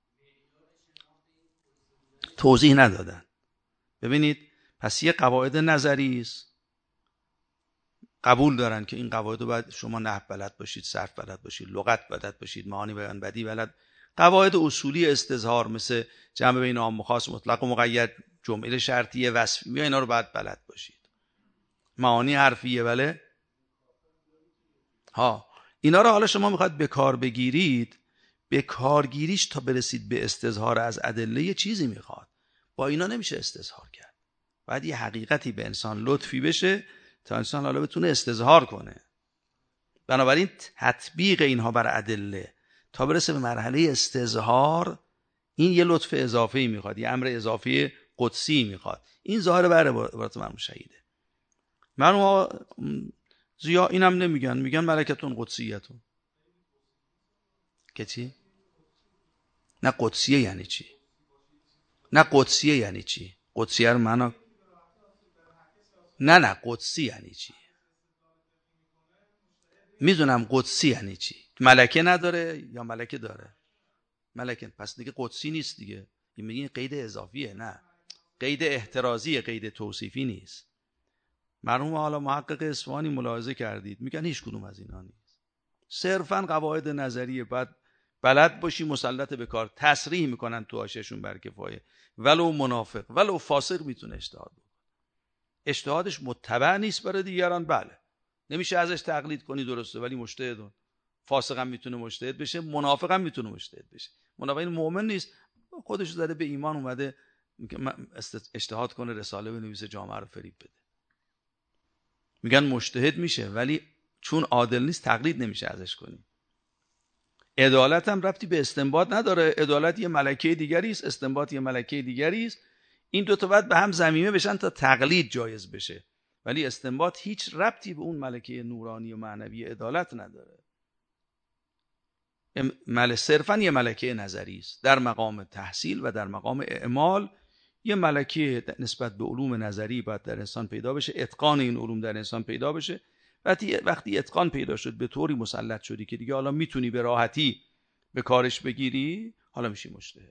S1: توضیح ندادن. ببینید پس یه قواعد نظری است، قبول دارن که این قواعد رو باید شما نحو بلد باشید، صرف بلد باشید، لغت بلد باشید، معانی بیان بدیع بلد، قواعد اصولی استظهار مثل جمع بین عام و خاص، مطلق و مقید، جمله شرطیه، وصفیه، اینا رو باید بلد باشید. معانی حرفیه، بله ها، اینا رو حالا شما میخواید به کار بگیرید، به کارگیریش تا برسید به استظهار از ادله یه چیزی میخواد. با اینا نمیشه استظهار کرد. باید یه حقیقتی به انسان لطفی بشه تا انسان حالا بتونه استظهار کنه. بنابراین تطبیق اینها بر ادله تا برسه به مرحله استظهار، این یه لطف اضافی میخواد، یه امر اضافی قدسی میخواد. این ظاهر بر عبارت مرحوم شهیده. مرحوم زیا اینم نمیگن، میگن ملکتون قدسیتون. که چی؟ نه قدسیه یعنی چی؟ نه قدسیه یعنی چی؟ قدسیه رو معنا نه نه قدسی یعنی چی؟ میدونم قدسی یعنی چی. ملکه نداره یا ملکه داره؟ ملکه، پس دیگه قدسی نیست دیگه. این میگین قید اضافیه، نه قید احترازیه، قید توصیفی نیست. مرحوم حالا محقق اصفهانی ملاحظه کردید میگن هیچ کدوم از اینا نیست، صرفا قواعد نظریه، بعد بلد باشی مسلط به کار. تصریح میکنن تو حاشیه‌شون بر کفایه ولو منافق ولو فاسق میتونه اجتهاد بکنه، اجتهادش متبع نیست برای دیگران، بله نمیشه ازش تقلید کنی درسته، ولی مجتهد، فاسق هم میتونه مجتهد بشه، منافق هم میتونه مجتهد بشه. منافق مؤمن نیست، خودش زده به ایمان اومده اجتهاد کنه، رساله بنویسه، جامعه رو فریب بده. میگن مجتهد میشه، ولی چون عادل نیست تقلید نمیشه ازش کنی. عدالت هم ربطی به استنباط نداره، عدالت یه ملکه دیگری است، استنباط یه ملکه دیگری است. این دو تا باید به هم ضمیمه بشن تا تقلید جایز بشه، ولی استنباط هیچ ربطی به اون ملکه نورانی و معنوی عدالت نداره. مل صرفا یه ملکه نظری است، در مقام تحصیل و در مقام اعمال یه ملکه نسبت به علوم نظری باید در انسان پیدا بشه، اتقان این علوم در انسان پیدا بشه. وقتی وقتی اتقان پیدا شد، به طوری مسلط شدی که دیگه حالا میتونی به راحتی به کارش بگیری، حالا میشی مجتهد.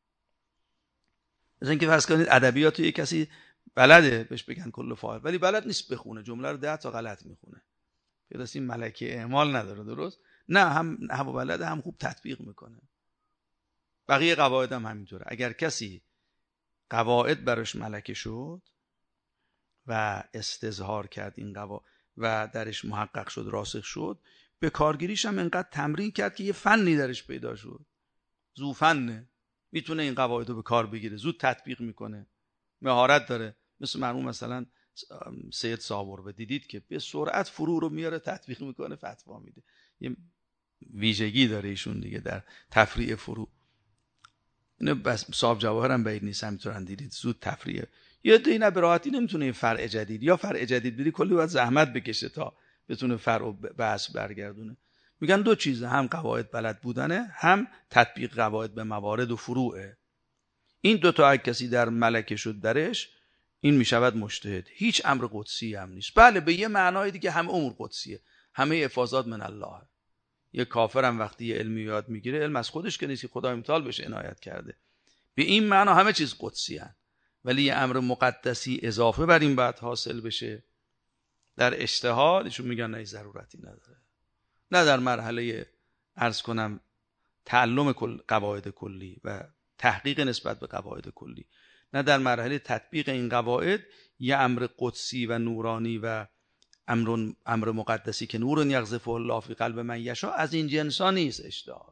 S1: مثلا اینکه فرض کنید ادبیات یه کسی بلده بهش بگن کل فاعل، ولی بلد نیست بخونه، جمله رو ده تا غلط میخونه، پیدا این ملکه اعمال نداره، درست؟ نه، هم نحو بلده، هم خوب تطبیق میکنه. بقیه قواعد هم همینطوره. اگر کسی قواعد براش ملکه شد و استظهار کرد این قواعد و درش محقق شد، راسخ شد، به کارگیریش هم انقدر تمرین کرد که یه فنی درش پیدا شد، ذو فنه، میتونه این قواعد رو به کار بگیره، زود تطبیق میکنه، مهارت داره. مثل مرحوم مثلا سید صابر دیدید که به سرعت فرو رو میاره، تطبیق میکنه، فتوا میده. یه ویژگی داره ایشون دیگه در تفریع فرو. اینو بس صاحب جواهر هم بعید نیست همینطور دیدید، زود تفریع. یه دیگه به راحتی نمیتونه این فرع جدید یا فرع جدید بدی، کلی باید زحمت بکشه تا بتونه فرع و بحث برگردونه. میگن دو چیزه، هم قواعد بلد بودنه، هم تطبیق قواعد به موارد و فروعه. این دو تا اگه کسی در ملکه شد درش، این میشود مجتهد. هیچ امر قدسی هم نیست. بله به یه معنای دیگه هم امور قدسیه، همه افاضات من الله. یه کافر هم وقتی یه علمی یاد میگیره، علم از خودش که نیست، خدا امتحان بهش عنایت کرده. به این معنا همه چیز قدسی هست، ولی یه امر مقدسی اضافه بر این بعد حاصل بشه در اجتهاد، ایشون میگن نه ضرورتی نداره. نه در مرحله عرض کنم تعلم قواعد کلی و تحقیق نسبت به قواعد کلی، نه در مرحله تطبیق این قواعد یه امر قدسی و نورانی و امر امر مقدسی که نور یقذفه الله فی قلب من یشاء، از این جنسا نیست اجتهاد.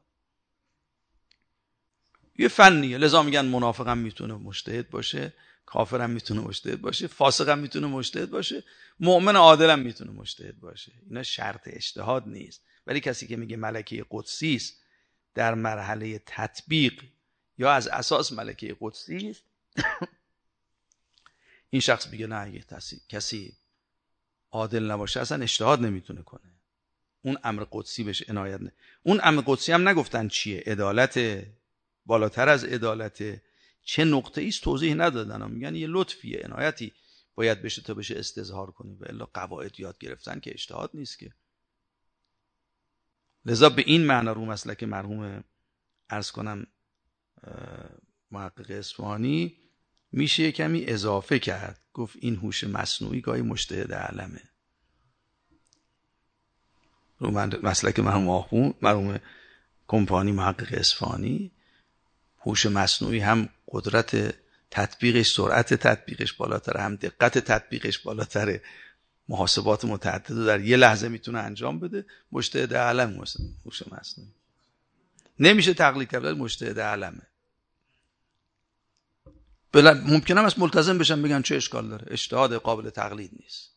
S1: یه فنیه، لذا میگن منافق هم میتونه مجتهد باشه، کافر هم میتونه مجتهد باشه، فاسق هم میتونه مجتهد باشه، مؤمن عادل هم میتونه مجتهد باشه. اینا شرط اجتهاد نیست. ولی کسی که میگه ملکه قدسی است در مرحله تطبیق یا از اساس ملکه قدسی است، این شخص میگه نه، اگه کسی عادل نباشه اصلا اجتهاد نمیتونه کنه، اون امر قدسی بهش عنایت نه. اون امر قدسی هم نگفتن چیه، عدالت، بالاتر از عدالت، چه نقطه ایست توضیح ندادن. هم میگن یه لطفیه، عنایتی باید بشه تا بشه استظهار کنی، و الا قواعد یاد گرفتن که اجتهاد نیست که. لذا به این معنی رو مسلک مرحوم عرض کنم محقق اصفهانی میشه کمی اضافه کرد، گفت این هوش مصنوعی گاهی مجتهد اعلمه. رو مسلک مرحوم آخوند، مرحوم کمپانی محقق اصفهانی، هوش مصنوعی هم قدرت تطبیقش، سرعت تطبیقش بالاتره، هم دقت تطبیقش بالاتره، محاسبات متعدد رو در یه لحظه میتونه انجام بده. مجتهد اعلم هوش مصنوعی نمیشه تقلید کرد، مجتهد اعلمه. بلد ممکنه است ملتزم بشن بگن چه اشکال داره، اجتهاد قابل تقلید نیست،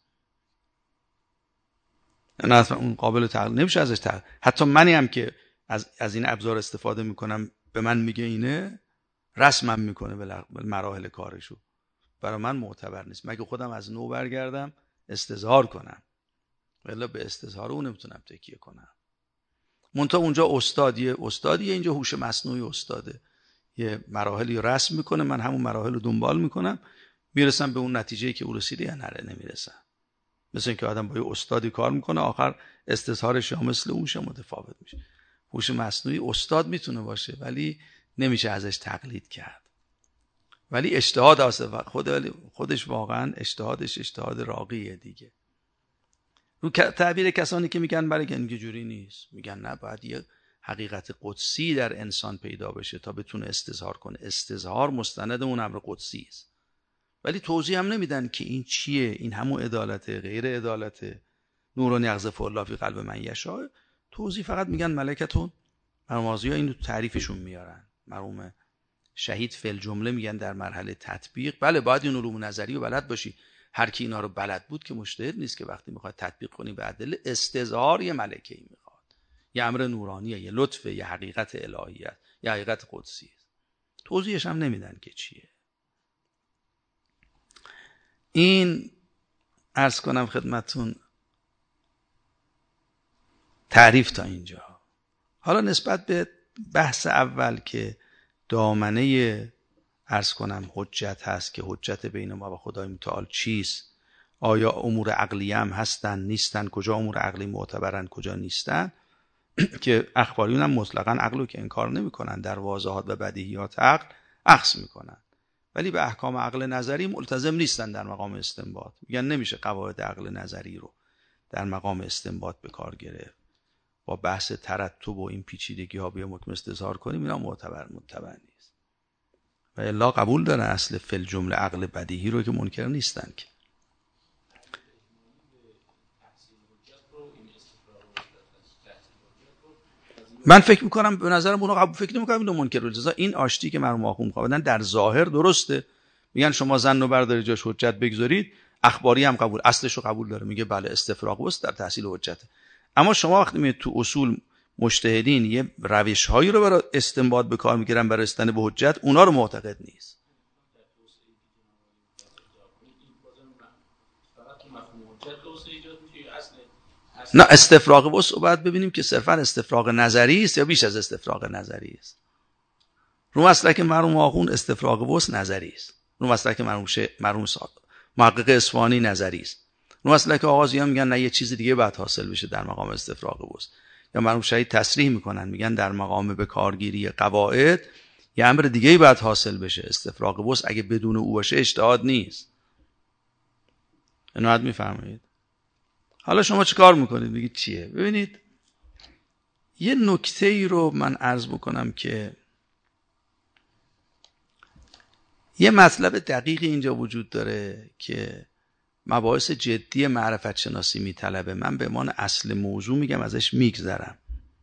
S1: نه اصلا اون قابل تقلید نمیشه ازش تقلید. حتی منی هم که از از این ابزار استفاده میکنم، به من میگه اینه، رسمم میکنه به مراحل کارشو، برای من معتبر نیست، مگه خودم از نو برگردم استظهار کنم، ولی به استظهار اون نمیتونم تکیه کنم. منتها اونجا استادیه استادیه اینجا هوش مصنوعی استاده، یه مراحلی رسم میکنه، من همون مراحل رو دنبال میکنم، میرسم به اون نتیجه‌ای که او رسیده یا نره نمیرسم. مثل اینکه آدم با یه استادی کار میکنه، آخر استظهارش یا مثل اونش متفاوت میشه. هوش مصنوعی استاد میتونه باشه، ولی نمیشه ازش تقلید کرد. ولی اجتهاد است، خود خودش واقعا اجتهادش اجتهاد راقیه دیگه. رو تعبیر کسانی که میگن برای که اینجوری نیست، میگن نه باید یه حقیقت قدسی در انسان پیدا بشه تا بتونه استظهار کنه. استظهار مستند اون امر قدسی است. ولی توضیح هم نمیدن که این چیه، این همون عدالته، غیر عدالته، نور یغذف الله فی قلب من یشاء. توضیح فقط میگن ملکتون. مرمازی‌ها اینو تعریفشون میارن. مرحوم شهید فل جمله میگن در مرحله تطبیق بله باید این علوم نظری رو بلد باشی. هر کی اینا رو بلد بود که مجتهد نیست که وقتی میخواد تطبیق کنی به ادله. استظهار یه ملکه‌ای میخواد، یه امر نورانیه، یه لطفه، یه حقیقت الهیه، یه حقیقت قدسی. توضیحش هم نمیدن که چیه. این عرض کنم خدمتون تعریف تا اینجا. حالا نسبت به بحث اول که دامنه عرض کنم حجت هست که حجت بین ما و خدای متعال چیست، آیا امور عقلی هم هستن نیستن، کجا امور عقلی معتبرن کجا نیستن، که اخباریون هم مطلقاً عقل رو که انکار نمی کنن، در واضحات و بدیهیات عقل اخذ میکنن، ولی به احکام عقل نظری ملتزم نیستن در مقام استنباط. میگن نمیشه قواعد عقل نظری رو در مقام استنباط به کار گرفت، با بحث ترتب و این پیچیدگی ها بیا حکم استظهار کنیم، اینا معتبر معتبر نیست. و الا قبول دارن اصل فل جمله عقل بدیهی رو که منکر نیستن که. من فکر میکنم به نظرم اونها قبول فکر نمیکنم اینو منکر الجزا. این آشتی که مرحوم آخوند میخوابدن در ظاهر درسته، میگن شما زن رو برداری جاش حجت بگذارید. اخباری هم قبول اصلش رو قبول داره، میگه بله استفراغ وست در تحصیل حجته. اما شما وقتی میاد تو اصول مجتهدین یه روش هایی رو برای استنباط به کار میگیرن برای رسیدن به حجت، اونا رو معتقد نیست. نه استفراغ وست رو باید ببینیم که صرفا استفراغ نظری است یا بیش از استفراغ نظری است. رو مسلک مرحوم آخوند استفراغ وست نظری است. رو مسلک مرحوم مرحوم محقق اصفهانی نظری است. رو مسلک آغازیان میگن نه یه چیز دیگه باید حاصل بشه در مقام استفراغ وست. یا مرحوم شهید تصریح میکنن میگن در مقام به کارگیری قواعد یه امر دیگه‌ای باید حاصل بشه. استفراغ وست اگه بدون او باشه اجتهاد نیست. اینو حد میفهمید؟ حالا شما چه کار میکنید؟ بگید چیه؟ ببینید یه نکته ای رو من عرض بکنم که یه مطلب دقیقی اینجا وجود داره که مباحث جدی معرفت شناسی میطلبه. من به عنوان اصل موضوع میگم ازش میگذرم.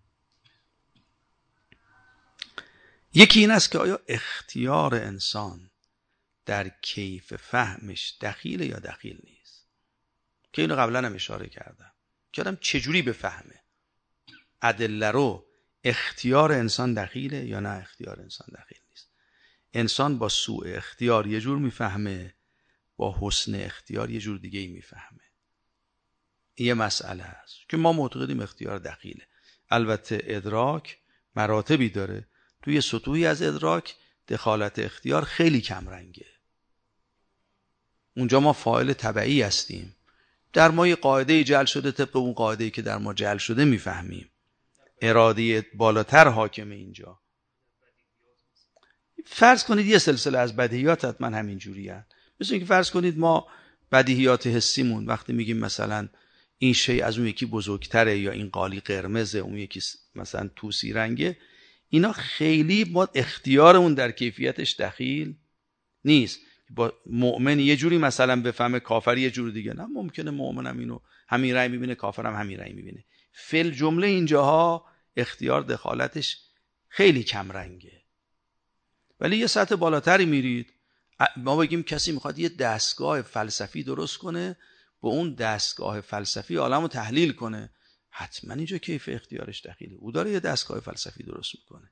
S1: یکی این است که آیا اختیار انسان در کیف فهمش دخیل یا دخیل نیست، که اینو قبلا هم اشاره کردم که آدم چجوری بفهمه ادله رو. اختیار انسان دخیله یا نه اختیار انسان دخیل نیست. انسان با سوء اختیار یه جور میفهمه، با حسن اختیار یه جور دیگه ای میفهمه. این یه مسئله هست که ما معتقدیم اختیار دخیله. البته ادراک مراتبی داره، توی سطوحی از ادراک دخالت اختیار خیلی کم رنگه. اونجا ما فاعل تبعی هستیم، در ما یه قاعده جعل شده، طبق اون قاعده‌ای که در ما جعل شده میفهمیم. اراده بالاتر حاکمه اینجا. فرض کنید یه سلسله از بدیهیات حتما همین جوریه. مثل اینکه فرض کنید ما بدیهیات حسیمون وقتی میگیم مثلا این شی از اون یکی بزرگتره، یا این قالی قرمزه اون یکی مثلا توسی رنگه، اینا خیلی ما اختیارمون در کیفیتش دخیل نیست. با مؤمن یه جوری مثلا بفهمه، کافر یه جور دیگه. نه ممکنه مؤمنم اینو همین رأی میبینه، کافرم همین رأی میبینه. فل جمله اینجاها اختیار دخالتش خیلی کم رنگه. ولی یه سطح بالاتری میرید، ما بگیم کسی میخواد یه دستگاه فلسفی درست کنه، با اون دستگاه فلسفی عالمو تحلیل کنه، حتما اینجا کیف اختیارش دخیله. او داره یه دستگاه فلسفی درست میکنه.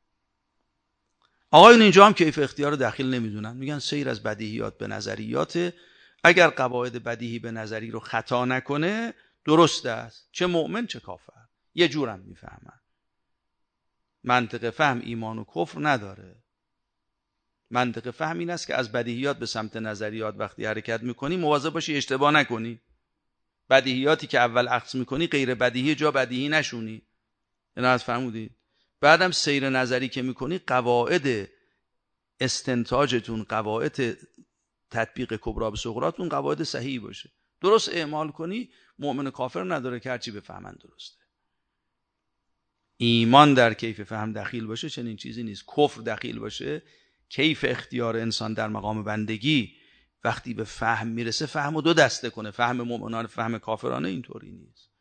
S1: آقایون اینجا هم کیف اختیار رو دخیل نمیدونن، میگن سیر از بدیهیات به نظریات. اگر قواعد بدیهی به نظری رو خطا نکنه درست است، چه مؤمن چه کافر یه جورم میفهمن. منطق فهم ایمان و کفر نداره. منطق فهم این است که از بدیهیات به سمت نظریات وقتی حرکت میکنی مواظب باشی اشتباه نکنی. بدیهیاتی که اول اخذ میکنی غیر بدیهی جا بدیهی نشونی. اینا از فرمودید. بعدم سیر نظری که میکنی قواعد استنتاجتون قواعد تطبیق کبرا به صغراتون قواعد صحیحی باشه، درست اعمال کنی، مؤمن کافر نداره که هرچی بفهمن درسته. ایمان در کیف فهم دخیل باشه چنین چیزی نیست. کفر دخیل باشه، کیف اختیار انسان در مقام بندگی وقتی به فهم میرسه فهمو دو دسته کنه، فهم مؤمنان، فهم کافرانه، اینطوری نیست.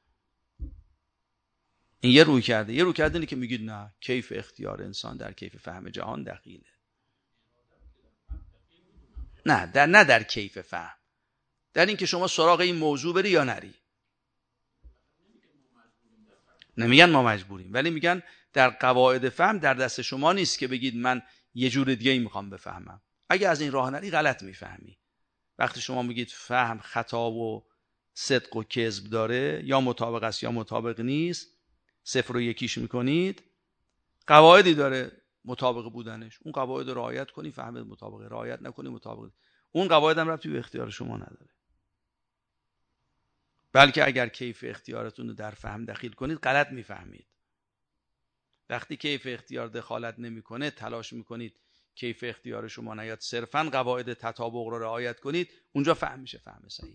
S1: این یه روی کرده. یه روی کرده اینه که میگید نه، کیف اختیار انسان در کیف فهم جهان دخیله. نه در نه در کیف فهم، در این که شما سراغ این موضوع بری یا نری. نمیگن ما مجبوریم، ولی میگن در قواعد فهم در دست شما نیست که بگید من یه جور دیگه ای میخوام بفهمم. اگه از این راه نری غلط میفهمی. وقتی شما میگید فهم خطا و صدق و کذب داره، یا مطابق است یا مطابق نیست، صفر و یکیش میکنید، قواعدی داره مطابق بودنش، اون قواعد رعایت کنی فهمت مطابقه، رعایت نکنی مطابق، اون قواعد هم ربطی به اختیار شما نداره. بلکه اگر کیف اختیارتون رو در فهم دخیل کنید غلط میفهمید. وقتی کیف اختیار دخالت نمیکنه، تلاش میکنید کیف اختیار شما نیاد، صرفاً قواعد تطابق رو رعایت کنید، اونجا فهم میشه فهم صحیح.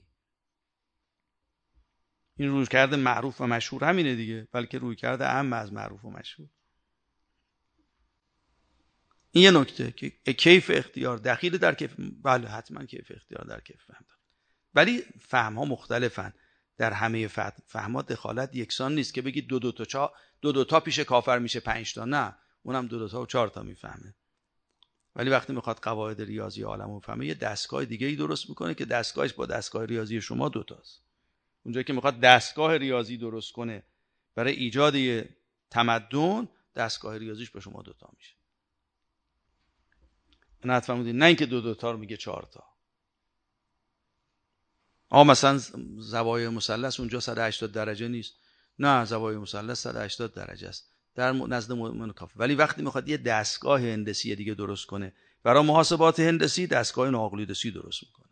S1: این رویکرد معروف و مشهور همینه دیگه، بلکه رویکرد اهم از معروف و مشهور. این یه نکته که کیف اختیار دخیل در کیف، بله حتما کیف اختیار در کیف فهم داره. ولی فهم ها مختلفن. در همه فهم ها دخالت یکسان نیست که بگید دو دو تا چا دو دو تا پیش کافر میشه پنج تا، نه، اونم دو دو تا و چهار تا میفهمه. ولی وقتی میخواد قواعد ریاضی عالمو بفهمه، یه دستگاه دیگه ای درست میکنه که دستگاهش با دستگاه ریاضی شما دوتاست. اونجایی که میخواد دستگاه ریاضی درست کنه برای ایجاد تمدن، دستگاه ریاضیش به شما دوتا میشه. نه فهمیدین؟ نه اینکه دو دو تا رو میگه چهار تا. آ مثلا زوایای مثلث اونجا صد و هشتاد درجه نیست، نه، زوایای مثلث صد و هشتاد درجه است در نزد مؤمن کافر. ولی وقتی میخواد یه دستگاه هندسی دیگه درست کنه برای محاسبات هندسی، دستگاه ناقلیدسی درست میکنه.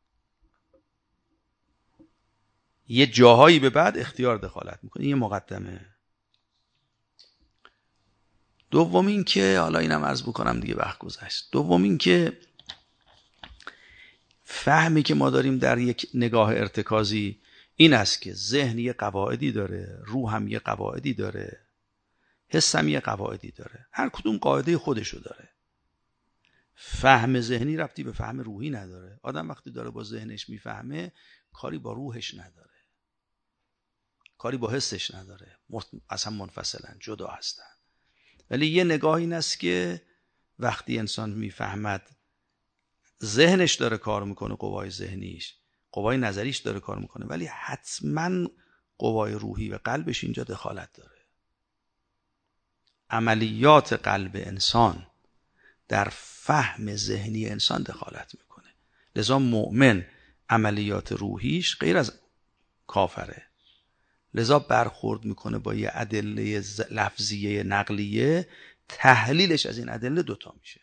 S1: یه جاهایی به بعد اختیار دخالت میکنه. یه مقدمه. دوم این که حالا اینم عرض بکنم دیگه وقت گذشت. دوم این که فهمی که ما داریم در یک نگاه ارتکازی این است که ذهن یه قواعدی داره، روح هم یه قواعدی داره، حس هم یه قواعدی داره، هر کدوم قاعده خودشو داره. فهم ذهنی ربطی به فهم روحی نداره. آدم وقتی داره با ذهنش میفهمه، کاری با روحش نداره، کاری با حسش نداره، اصلا منفصلن، جدا هستن. ولی یه نگاه این است که وقتی انسان میفهمد ذهنش داره کار میکنه، قوای ذهنیش، قوای نظریش داره کار میکنه، ولی حتما قوای روحی و قلبش اینجا دخالت داره. عملیات قلب انسان در فهم ذهنی انسان دخالت میکنه. لذا مؤمن عملیات روحیش غیر از کافره، لذا برخورد میکنه با یه ادله لفظیه نقلیه، تحلیلش از این ادله دوتا میشه.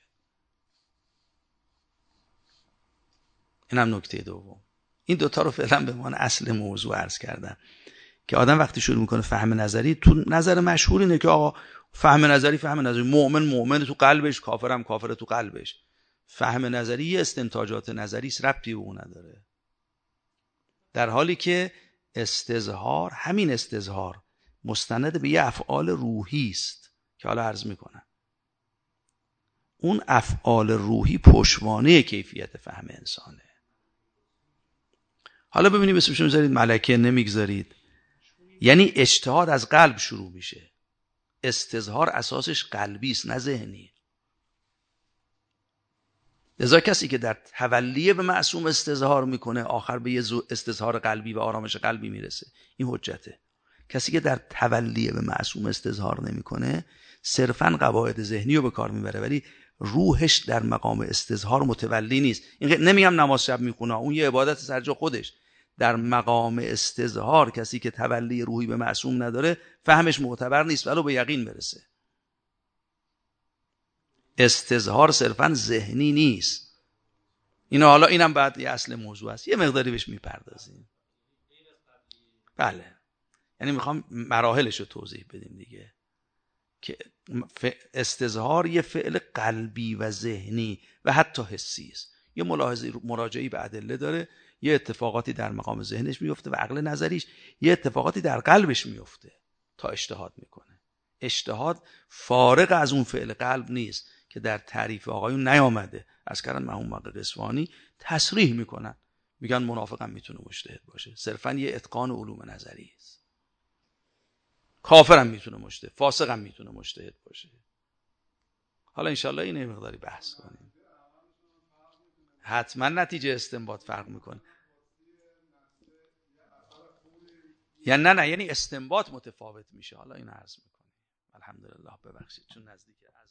S1: این هم نکته دوم. این دوتا رو فعلا به عنوان اصل موضوع عرض کردم که آدم وقتی شروع میکنه فهم نظری، تو نظر مشهور اینه که آقا فهم نظری فهم نظری، مؤمن مؤمن تو قلبش، کافرم کافر تو قلبش. فهم نظری یه استنتاجات نظری است، ربطی به اون نداره. در حالی که استظهار، همین استظهار مستند به یه افعال روحی است که حالا عرض میکنم. اون افعال روحی پشتوانه کیفیت فهم انسانه. حالا ببینید اسمش میذارید ملکه، نمیگذارید. یعنی اجتهاد از قلب شروع میشه. استظهار اساسش قلبی است نه ذهنی. لذا کسی که در تولیه به معصوم استظهار میکنه، آخر به یه استظهار قلبی و آرامش قلبی میرسه. این حجته. کسی که در تولیه به معصوم استظهار نمیکنه، صرفاً قواعد ذهنی رو به کار میبره، ولی روحش در مقام استظهار متولی نیست. این نمیگم نماز شب میخونه، اون یه عبادت سرجا خودش. در مقام استظهار کسی که تولی روحی به معصوم نداره، فهمش معتبر نیست ولو به یقین برسه. استظهار صرفاً ذهنی نیست. اینا حالا اینم بعد یه اصل موضوع است، یه مقداری بهش میپردازیم. بله، یعنی میخوام مراحلش رو توضیح بدیم دیگه، که استظهار یه فعل قلبی و ذهنی و حتی حسی است. یه ملاحظه مراجعی به ادله داره، یه اتفاقاتی در مقام ذهنش میفته و عقل نظریش، یه اتفاقاتی در قلبش میفته تا اجتهاد میکنه. اجتهاد فارغ از اون فعل قلب نیست که در تعریف آقایون نیامده. از کردن مرحوم محقق اصفهانی تصریح میکنن، میگن منافقم میتونه مجتهد باشه، صرفا یه اتقان علوم نظری است. کافرم میتونه مجتهد، فاسقم میتونه مجتهد باشه. حالا انشالله این مقداری بحث کنیم. حتما نتیجه استنباط فرق میکنه. یا نه نه یعنی استنباط متفاوت میشه. حالا این عرض میکنیم. الحمدلله. ببخشید چون نزدیک